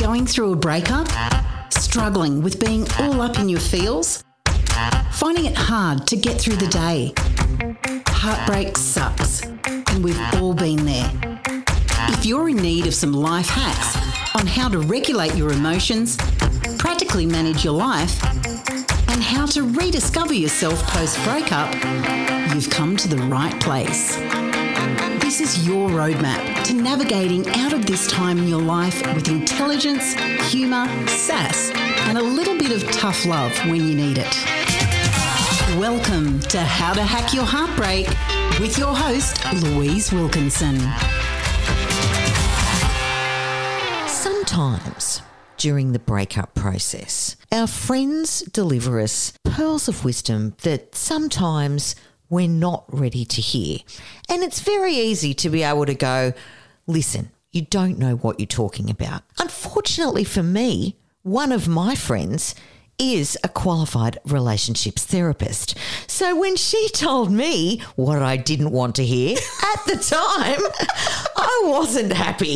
Going through a breakup? Struggling with being all up in your feels? Finding it hard to get through the day? Heartbreak sucks, and we've all been there. If you're in need of some life hacks on how to regulate your emotions, practically manage your life, and how to rediscover yourself post-breakup, you've come to the right place. This is your roadmap to navigating out of this time in your life with intelligence, humour, sass, and a little bit of tough love when you need it. Welcome to How to Hack Your Heartbreak with your host, Louise Wilkinson. Sometimes during the breakup process, our friends deliver us pearls of wisdom that sometimes we're not ready to hear. And it's very easy to be able to go, listen, you don't know what you're talking about. Unfortunately for me, one of my friends is a qualified relationships therapist. So when she told me what I didn't want to hear at the time, I wasn't happy.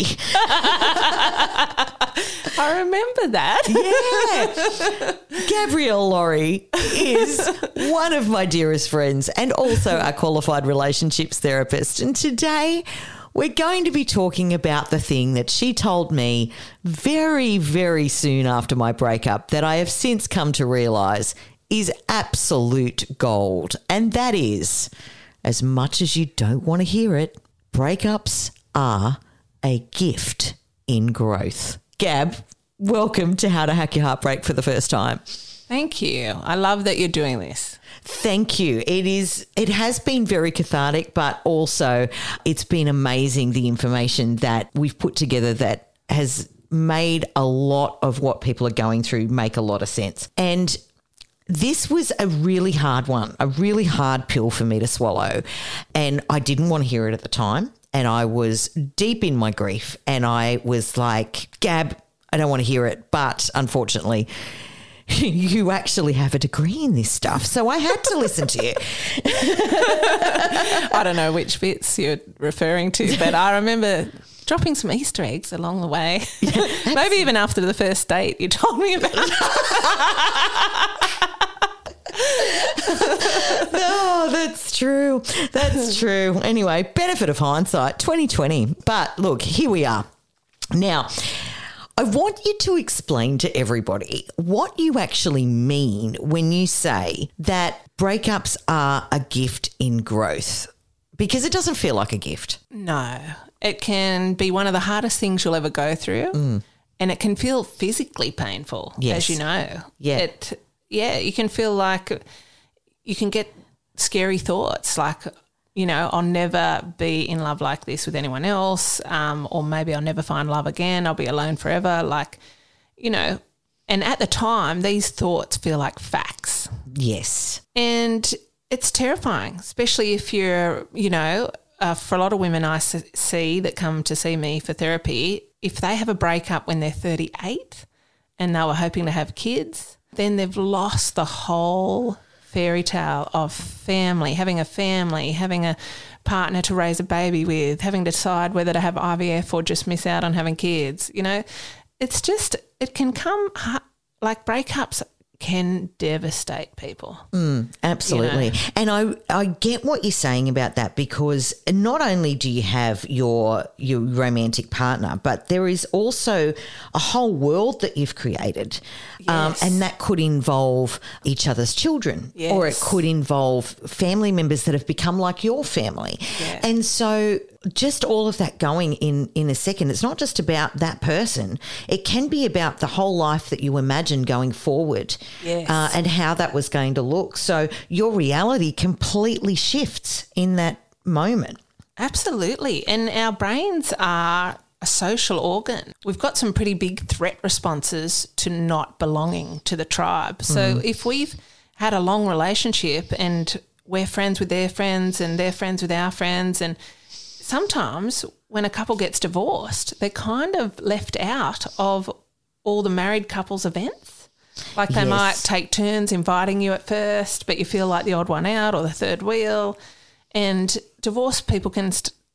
I remember that. Yeah. Gabrielle Laurie is one of my dearest friends and also a qualified relationships therapist. And today we're going to be talking about the thing that she told me very, very soon after my breakup that I have since come to realise is absolute gold. And that is, as much as you don't want to hear it, breakups are a gift in growth. Gab, welcome to How to Hack Your Heartbreak for the first time. Thank you. I love that you're doing this. Thank you. It has been very cathartic, but also it's been amazing, the information that we've put together that has made a lot of what people are going through make a lot of sense. And this was a really hard one, a really hard pill for me to swallow. And I didn't want to hear it at the time. And I was deep in my grief and I was like, Gab, I don't want to hear it. But unfortunately, you actually have a degree in this stuff. So I had to listen to you. I don't know which bits you're referring to, but I remember dropping some Easter eggs along the way. Yeah, maybe even after the first date you told me about it. No, that's true. That's true. Anyway, benefit of hindsight, 2020. But look, here we are. Now, I want you to explain to everybody what you actually mean when you say that breakups are a gift in growth, because it doesn't feel like a gift. No, it can be one of the hardest things you'll ever go through, and it can feel physically painful, as you know. Yeah. You can feel like you can get scary thoughts like, you know, I'll never be in love like this with anyone else, or maybe I'll never find love again, I'll be alone forever, like, you know. And at the time, these thoughts feel like facts. Yes. And it's terrifying, especially if you're, you know, for a lot of women I see that come to see me for therapy, if they have a breakup when they're 38 and they were hoping to have kids, then they've lost the whole fairy tale of family, having a partner to raise a baby with, having to decide whether to have IVF or just miss out on having kids. You know, it's just, it can come, like breakups can devastate people. Absolutely. You know? And I get what you're saying about that, because not only do you have your romantic partner, but there is also a whole world that you've created. Yes. And that could involve each other's children, yes, or it could involve family members that have become like your family. Yeah. And so just all of that going in a second, it's not just about that person. It can be about the whole life that you imagine going forward. Yes. And how that was going to look. So your reality completely shifts in that moment. Absolutely. And our brains are a social organ. We've got some pretty big threat responses to not belonging to the tribe. So if we've had a long relationship and we're friends with their friends and they're friends with our friends, and sometimes when a couple gets divorced, they're kind of left out of all the married couples events. Like they might take turns inviting you at first, but you feel like the odd one out or the third wheel. And divorced people can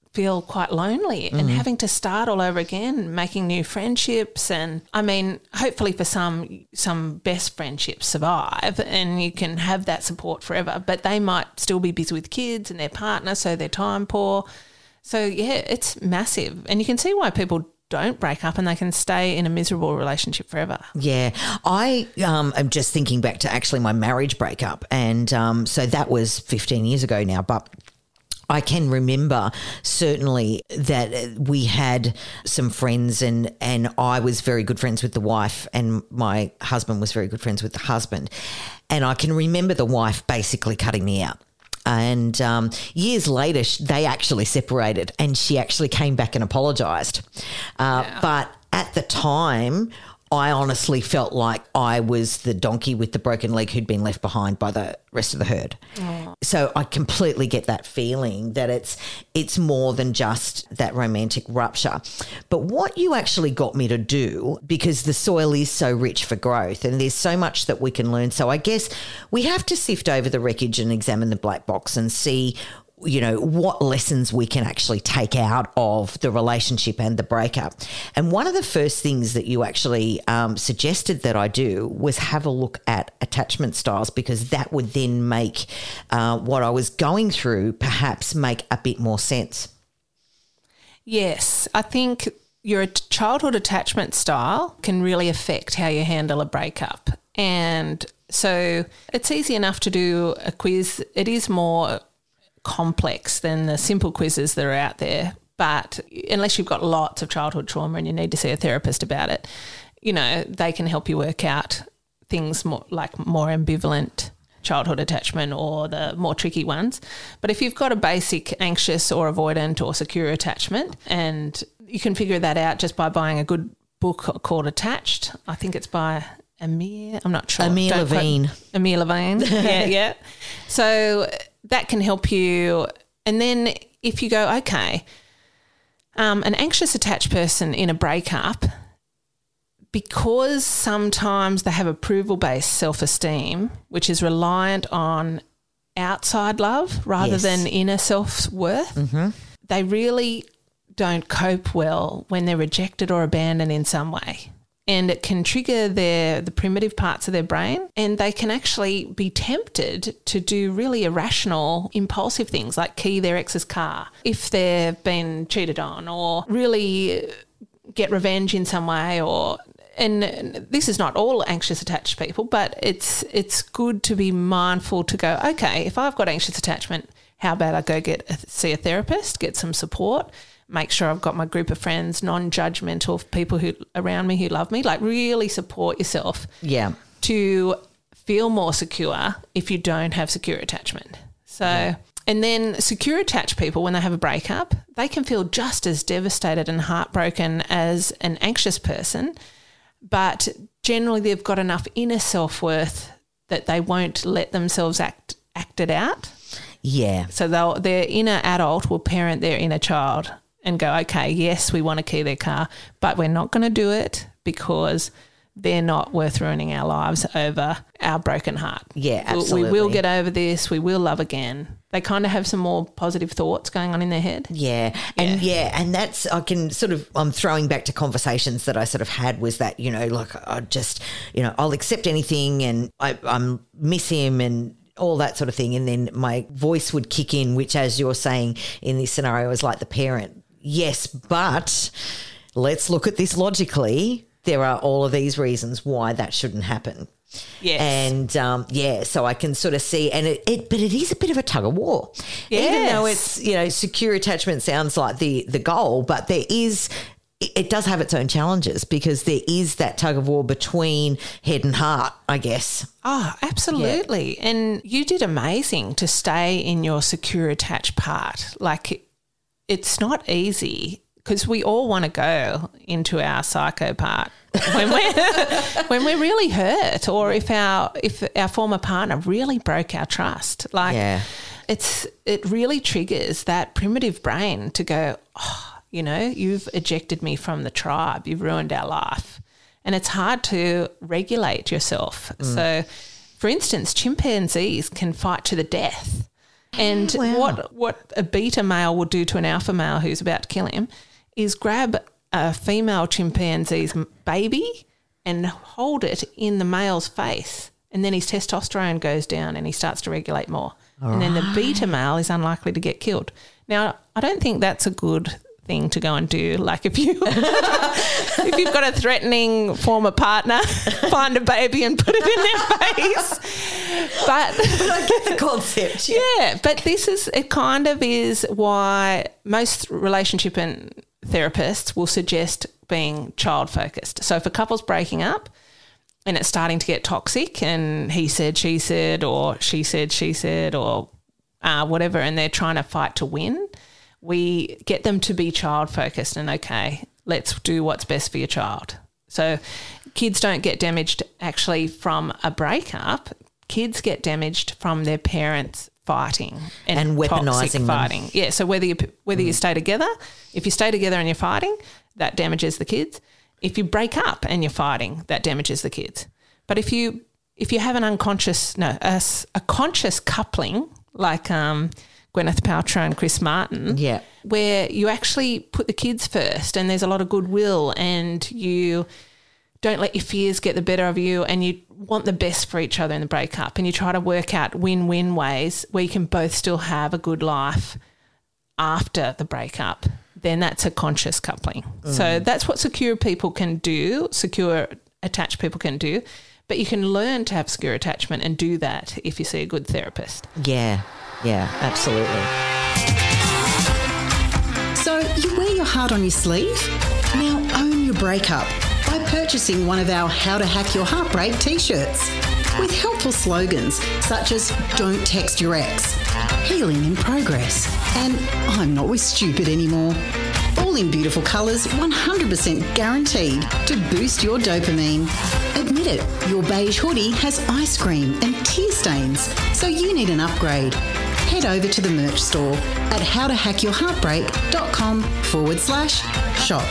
feel quite lonely and having to start all over again, making new friendships. And I mean, hopefully for some best friendships survive and you can have that support forever, but they might still be busy with kids and their partner, so they're time poor. So yeah, it's massive. And you can see why people don't break up and they can stay in a miserable relationship forever. Yeah. I am just thinking back to actually my marriage breakup. And so that was 15 years ago now, but I can remember certainly that we had some friends and I was very good friends with the wife and my husband was very good friends with the husband. And I can remember the wife basically cutting me out. And years later, they actually separated and she actually came back and apologised. But at the time, I honestly felt like I was the donkey with the broken leg who'd been left behind by the rest of the herd. Oh. So I completely get that feeling that it's more than just that romantic rupture. But what you actually got me to do, because the soil is so rich for growth and there's so much that we can learn. So I guess we have to sift over the wreckage and examine the black box and see, you know, what lessons we can actually take out of the relationship and the breakup. And one of the first things that you actually suggested that I do was have a look at attachment styles, because that would then make what I was going through perhaps make a bit more sense. Yes, I think your childhood attachment style can really affect how you handle a breakup. And so it's easy enough to do a quiz. It is more complex than the simple quizzes that are out there, but unless you've got lots of childhood trauma and you need to see a therapist about it, you know, they can help you work out things more ambivalent childhood attachment or the more tricky ones. But if you've got a basic anxious or avoidant or secure attachment, and you can figure that out just by buying a good book called Attached. I think it's by Amir, I'm not sure. Amir Levine. Amir Levine, yeah. So that can help you. And then if you go, okay, an anxious attached person in a breakup, because sometimes they have approval-based self-esteem, which is reliant on outside love rather than inner self-worth, they really don't cope well when they're rejected or abandoned in some way. And it can trigger the primitive parts of their brain, and they can actually be tempted to do really irrational, impulsive things like key their ex's car if they've been cheated on, or really get revenge in some way. And this is not all anxious attached people, but it's good to be mindful to go, okay, if I've got anxious attachment, how about I go see a therapist, get some support, make sure I've got my group of friends, non-judgmental people who around me who love me, like really support yourself to feel more secure if you don't have secure attachment. So, and then secure attached people, when they have a breakup, they can feel just as devastated and heartbroken as an anxious person, but generally they've got enough inner self-worth that they won't let themselves act it out. Yeah. So their inner adult will parent their inner child and go, okay, yes, we want to key their car, but we're not going to do it because they're not worth ruining our lives over our broken heart. Yeah, absolutely. We will get over this. We will love again. They kind of have some more positive thoughts going on in their head. Yeah. And that's, I'm throwing back to conversations that I sort of had, was that, you know, like I just, you know, I'll accept anything and I miss him and all that sort of thing. And then my voice would kick in, which, as you're saying in this scenario, is like the parent. Yes, but let's look at this logically. There are all of these reasons why that shouldn't happen. Yes. And, so I can sort of see, and but it is a bit of a tug of war. Yes. Even though it's, you know, secure attachment sounds like the goal, but it does have its own challenges, because there is that tug of war between head and heart, I guess. Oh, absolutely. Yeah. And you did amazing to stay in your secure attached part. Like, it's not easy, because we all want to go into our psycho part when we're really hurt, or if our former partner really broke our trust. Like, it really triggers that primitive brain to go, oh, you know, you've ejected me from the tribe, you've ruined our life. And it's hard to regulate yourself. So, for instance, chimpanzees can fight to the death And what a beta male will do to an alpha male who's about to kill him is grab a female chimpanzee's baby and hold it in the male's face, and then his testosterone goes down and he starts to regulate more. And then the beta male is unlikely to get killed. Now, I don't think that's a good thing to go and do. Like if you've got a threatening former partner, find a baby and put it in their face. But I get the concept. Yeah, but it kind of is why most relationship and therapists will suggest being child focused. So if a couple's breaking up and it's starting to get toxic and he said, she said, or she said, she said, or whatever, and they're trying to fight to win, we get them to be child focused and, okay, let's do what's best for your child. So kids don't get damaged actually from a breakup. Kids get damaged from their parents fighting and weaponizing fighting. them. Yeah, so whether you stay together, if you stay together and you're fighting, that damages the kids. If you break up and you're fighting, that damages the kids. But if you have a conscious coupling like Gwyneth Paltrow and Chris Martin, where you actually put the kids first and there's a lot of goodwill and you don't let your fears get the better of you and you want the best for each other in the breakup and you try to work out win-win ways where you can both still have a good life after the breakup, then that's a conscious coupling. So that's what secure people can do, secure attached people can do, but you can learn to have secure attachment and do that if you see a good therapist. Yeah, absolutely. So you wear your heart on your sleeve? Now own your breakup by purchasing one of our How to Hack Your Heartbreak t-shirts with helpful slogans such as Don't Text Your Ex, Healing in Progress, and I'm not with stupid anymore. All in beautiful colours, 100% guaranteed to boost your dopamine. Admit it, your beige hoodie has ice cream and tear stains, so you need an upgrade. Head over to the merch store at howtohackyourheartbreak.com/shop.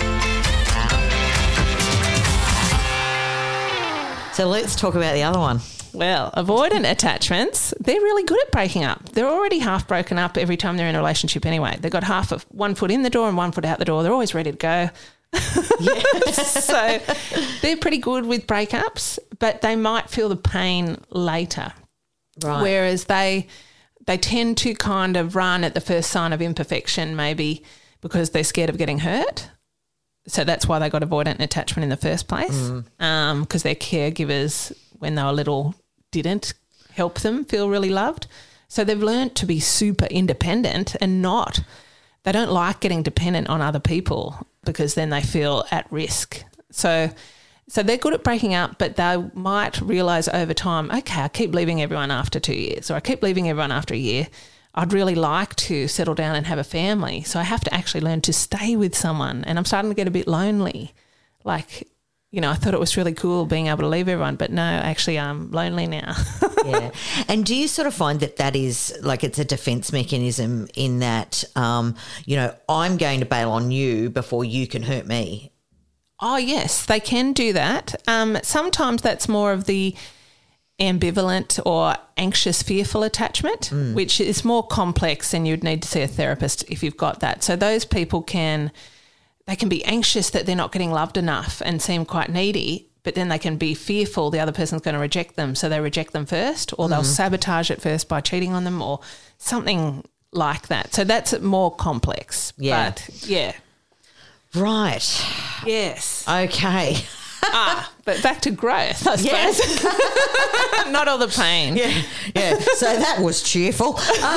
So let's talk about the other one. Well, avoidant attachments, they're really good at breaking up. They're already half broken up every time they're in a relationship anyway. They've got half of one foot in the door and one foot out the door. They're always ready to go. Yes. So they're pretty good with breakups, but they might feel the pain later. Right. Whereas they tend to kind of run at the first sign of imperfection, maybe because they're scared of getting hurt. So that's why they got avoidant attachment in the first place, because their caregivers, when they were little, didn't help them feel really loved. So they've learned to be super independent and they don't like getting dependent on other people because then they feel at risk. So they're good at breaking up, but they might realise over time, okay, I keep leaving everyone after 2 years or I keep leaving everyone after a year. I'd really like to settle down and have a family. So I have to actually learn to stay with someone and I'm starting to get a bit lonely. Like, I thought it was really cool being able to leave everyone, but no, actually I'm lonely now. Yeah. And do you sort of find that is like it's a defence mechanism in that, I'm going to bail on you before you can hurt me? Oh, yes, they can do that. Sometimes that's more of the ambivalent or anxious, fearful attachment, which is more complex and you'd need to see a therapist if you've got that. So those people can be anxious that they're not getting loved enough and seem quite needy, but then they can be fearful the other person's going to reject them, so they reject them first, or they'll sabotage it first by cheating on them or something like that. So that's more complex. Yeah. But yeah. Right. Yes. Okay. But back to growth, I suppose. Yes. Not all the pain. Yeah. So that was cheerful.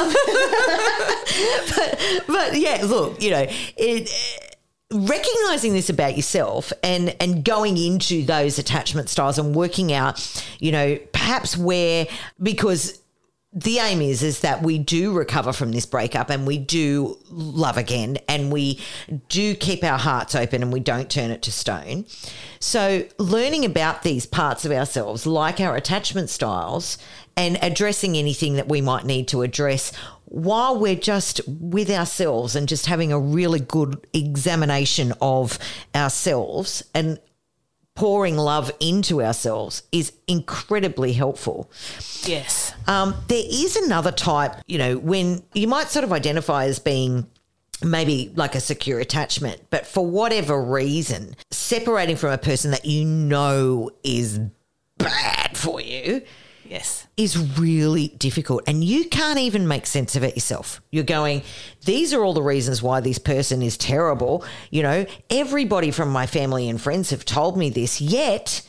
But yeah, look, recognizing this about yourself and going into those attachment styles and working out, perhaps because the aim is that we do recover from this breakup and we do love again and we do keep our hearts open and we don't turn it to stone. So learning about these parts of ourselves, like our attachment styles, and addressing anything that we might need to address while we're just with ourselves and just having a really good examination of ourselves and pouring love into ourselves is incredibly helpful. Yes. There is another type, when you might sort of identify as being maybe like a secure attachment, but for whatever reason, separating from a person that you know is bad for you, yes, is really difficult. And you can't even make sense of it yourself. You're going, these are all the reasons why this person is terrible. Everybody from my family and friends have told me this, yet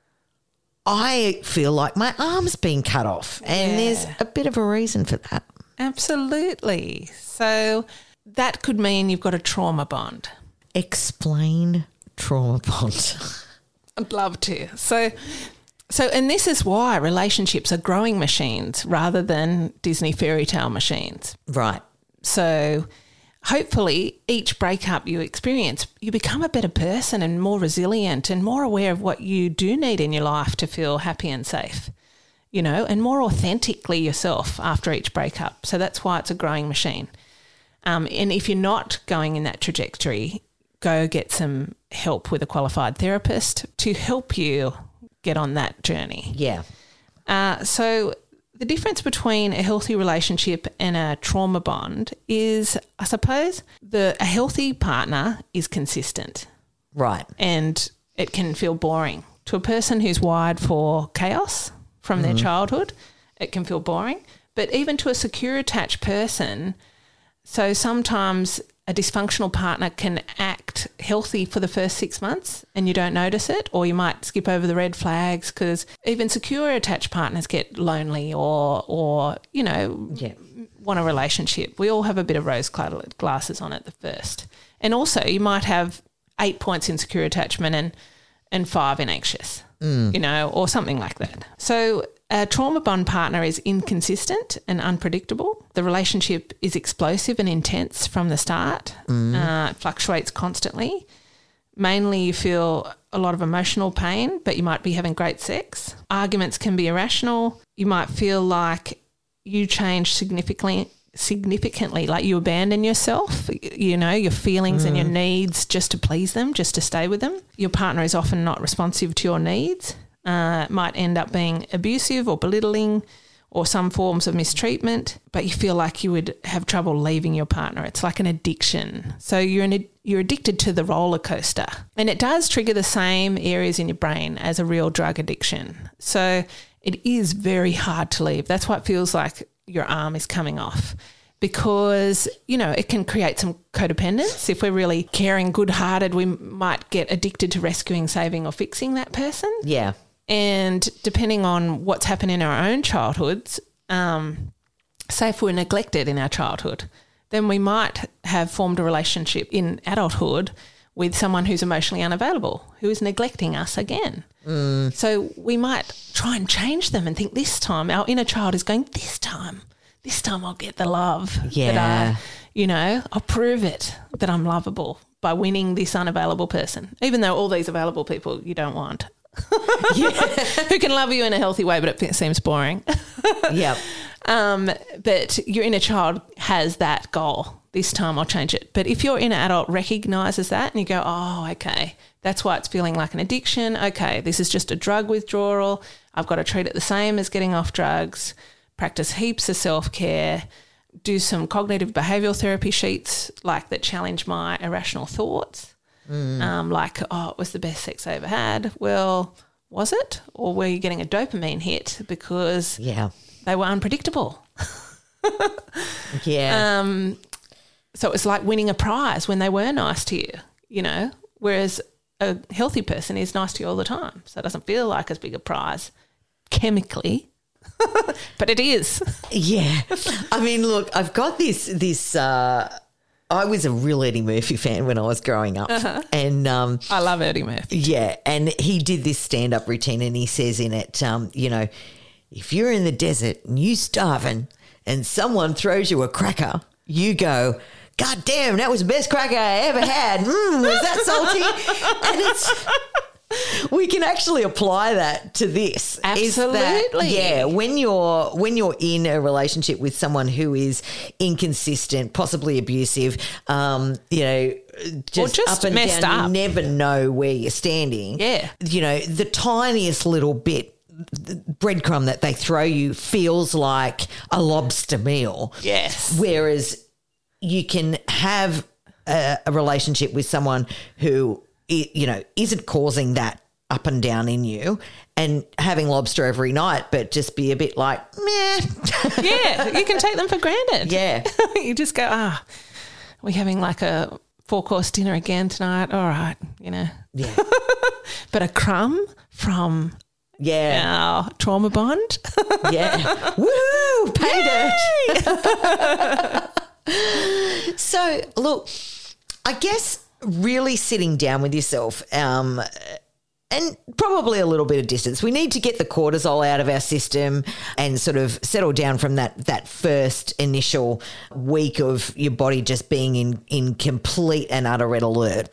I feel like my arm's been cut off. And there's a bit of a reason for that. Absolutely. So that could mean you've got a trauma bond. Explain trauma bond. I'd love to. So, and this is why relationships are growing machines rather than Disney fairy tale machines. Right. So hopefully each breakup you experience, you become a better person and more resilient and more aware of what you do need in your life to feel happy and safe, and more authentically yourself after each breakup. So that's why it's a growing machine. And if you're not going in that trajectory, go get some help with a qualified therapist to help you get on that journey. Yeah. So the difference between a healthy relationship and a trauma bond is, I suppose, a healthy partner is consistent. Right. And it can feel boring. To a person who's wired for chaos from their childhood, it can feel boring. But even to a secure attached person, so sometimes a dysfunctional partner can act healthy for the first 6 months and you don't notice it, or you might skip over the red flags because even secure attached partners get lonely or want a relationship. We all have a bit of rose-colored glasses on at the first. And also you might have 8 points in secure attachment and 5 in anxious, or something like that. So a trauma bond partner is inconsistent and unpredictable. The relationship is explosive and intense from the start. It fluctuates constantly. Mainly you feel a lot of emotional pain, but you might be having great sex. Arguments can be irrational. You might feel like you change significantly, like you abandon yourself, your feelings and your needs just to please them, just to stay with them. Your partner is often not responsive to your needs. Might end up being abusive or belittling or some forms of mistreatment, but you feel like you would have trouble leaving your partner. It's like an addiction. So you're addicted to the roller coaster, and it does trigger the same areas in your brain as a real drug addiction. So it is very hard to leave. That's why it feels like your arm is coming off, because, it can create some codependence. If we're really caring, good-hearted, we might get addicted to rescuing, saving or fixing that person. Yeah. And depending on what's happened in our own childhoods, say if we're neglected in our childhood, then we might have formed a relationship in adulthood with someone who's emotionally unavailable, who is neglecting us again. So we might try and change them and think this time, our inner child is going, this time I'll get the love. Yeah. That I'll prove it that I'm lovable by winning this unavailable person, even though all these available people you don't want. Who can love you in a healthy way, but it seems boring. Yeah. But your inner child has that goal. This time I'll change it. But if your inner adult recognises that and you go, oh, okay, that's why it's feeling like an addiction. Okay, this is just a drug withdrawal. I've got to treat it the same as getting off drugs, practice heaps of self-care, do some cognitive behavioural therapy sheets like that challenge my irrational thoughts. Like, it was the best sex I ever had. Well, was it? Or were you getting a dopamine hit because they were unpredictable? Yeah. So it was like winning a prize when they were nice to you, whereas a healthy person is nice to you all the time. So it doesn't feel like as big a prize chemically, but it is. Yeah. I mean, look, I've got this I was a real Eddie Murphy fan when I was growing up. And I love Eddie Murphy. Yeah, and he did this stand-up routine and he says in it, if you're in the desert and you starving and someone throws you a cracker, you go, God damn, that was the best cracker I ever had. Was that salty? And it's we can actually apply that to this. Absolutely. When you're in a relationship with someone who is inconsistent, possibly abusive, just just up and messed down, up. you never know where you're standing. Yeah. The tiniest little bit breadcrumb that they throw you feels like a lobster meal. Yes. Whereas you can have a relationship with someone who, isn't causing that up and down in you and having lobster every night, but just be a bit like, meh. Yeah, you can take them for granted. Yeah. You just go, we're having like a 4-course dinner again tonight. All right, Yeah. But a crumb from our trauma bond. Yeah. Woo! Pay dirt. So, look, I guess really sitting down with yourself and probably a little bit of distance. We need to get the cortisol out of our system and sort of settle down from that first initial week of your body just being in complete and utter red alert.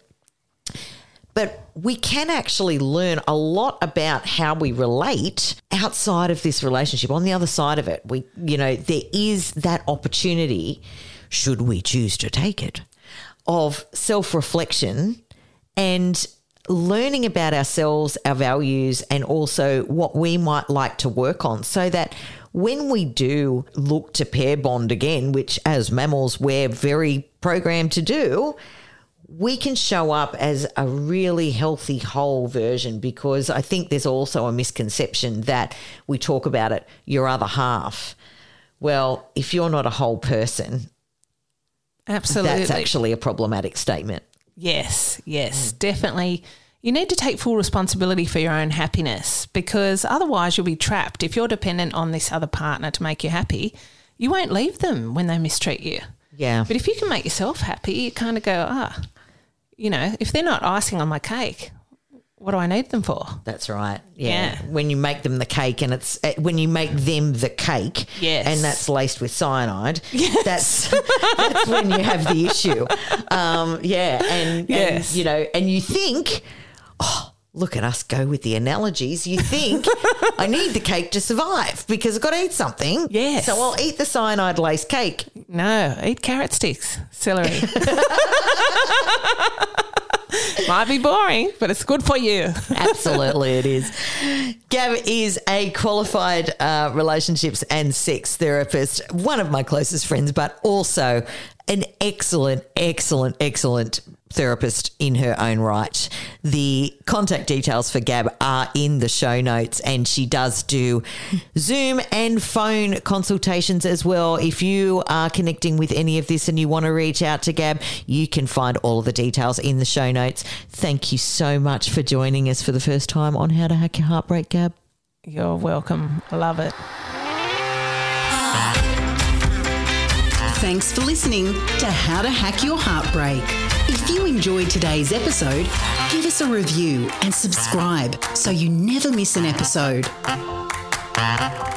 But we can actually learn a lot about how we relate outside of this relationship. On the other side of it, there is that opportunity, should we choose to take it, of self-reflection and learning about ourselves, our values, and also what we might like to work on, so that when we do look to pair bond again, which as mammals we're very programmed to do, we can show up as a really healthy whole version, because I think there's also a misconception that we talk about it, your other half. Well, if you're not a whole person, absolutely, that's actually a problematic statement. Yes, definitely. You need to take full responsibility for your own happiness, because otherwise you'll be trapped. If you're dependent on this other partner to make you happy, you won't leave them when they mistreat you. Yeah. But if you can make yourself happy, you kind of go, if they're not icing on my cake, what do I need them for? That's right. Yeah. Yeah. When you make them the cake and when you make them the cake, yes, and that's laced with cyanide, yes, that's when you have the issue. Yes. And you think, look at us go with the analogies. You think, I need the cake to survive because I've got to eat something. Yes. So I'll eat the cyanide laced cake. No, eat carrot sticks, celery. Might be boring, but it's good for you. Absolutely it is. Gab is a qualified relationships and sex therapist, one of my closest friends, but also an excellent therapist in her own right. The contact details for Gab are in the show notes, and she does do Zoom and phone consultations as well. If you are connecting with any of this and you want to reach out to Gab, you can find all of the details in the show notes. Thank you so much for joining us for the first time on How to Hack Your Heartbreak, Gab. You're welcome. I love it. Thanks for listening to How to Hack Your Heartbreak. If you enjoyed today's episode, give us a review and subscribe so you never miss an episode.